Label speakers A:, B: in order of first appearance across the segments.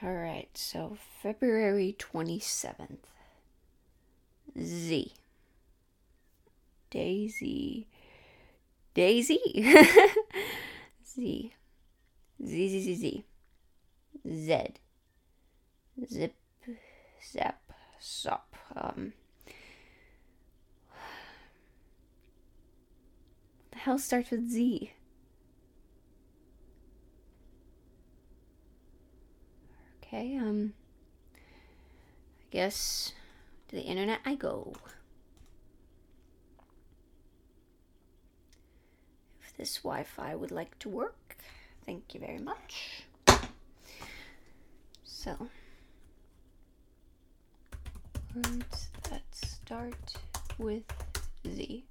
A: Alright, so February 27th. Z. Daisy. Daisy? Z. Z, Z, Z, Z. Z. Zip. Zap. Sop. The hell starts with Z? Okay, I guess to the internet I go. If this Wi-Fi would like to work, thank you very much. So, words that start with Z.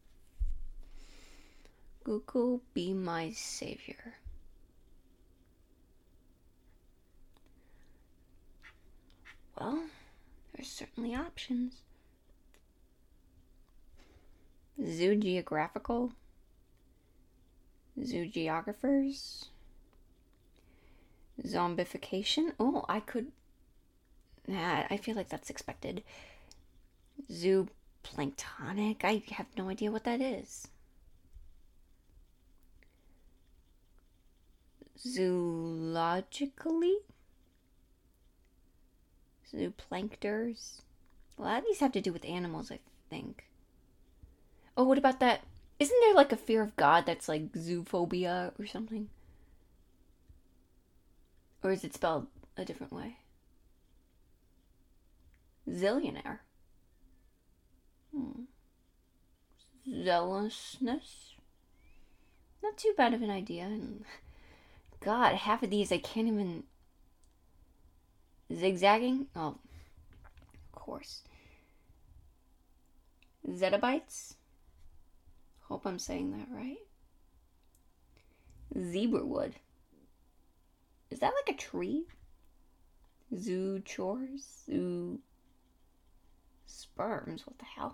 A: Google, be my savior. Well, there's certainly options. Zoogeographical, zoogeographers, zombification. Oh, I could. Nah, I feel like that's expected. Zooplanktonic. I have no idea what that is. Zoologically? Zooplankters. A lot of these have to do with animals, I think. Oh, what about that? Isn't there like a fear of God that's like zoophobia or something? Or is it spelled a different way? Zillionaire. Zealousness. Not too bad of an idea. And God, half of these I can't even. Zigzagging? Oh, of course. Zettabytes? Hope I'm saying that right. Zebrawood. Is that like a tree? Zoo chores? Zoo sperms? What the hell?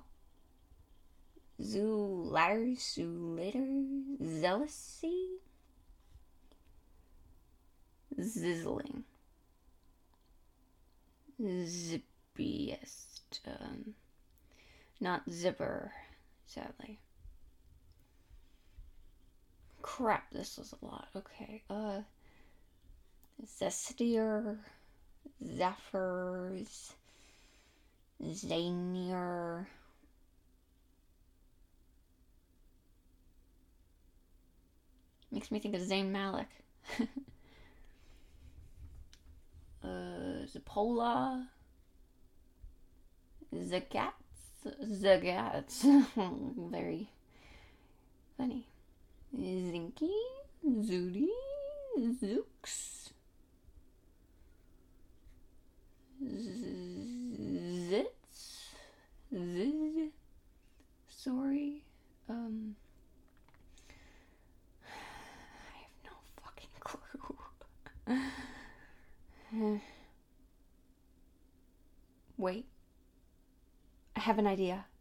A: Zoo ladders? Zoo later? Zealousy? Zizzling. Zippiest. Not zipper, sadly. Crap, this was a lot. Okay, Zestier, Zephyrs, Zanier. Makes me think of Zayn Malik. Zapola, Zagats, very funny. Zinky, Zooty, Zooks, Zits, Ziz, sorry, I have no fucking clue. Wait, I have an idea.